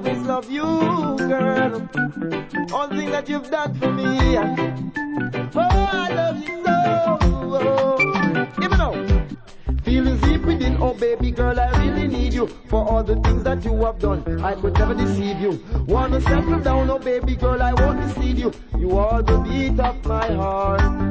always love you, girl. All the things that you've done for me. Oh, I love you so. Even now. Feeling deep within, oh baby girl, I really need you. For all the things that you have done, I could never deceive you. Wanna settle down, oh baby girl, I won't deceive you. You are the beat of my heart.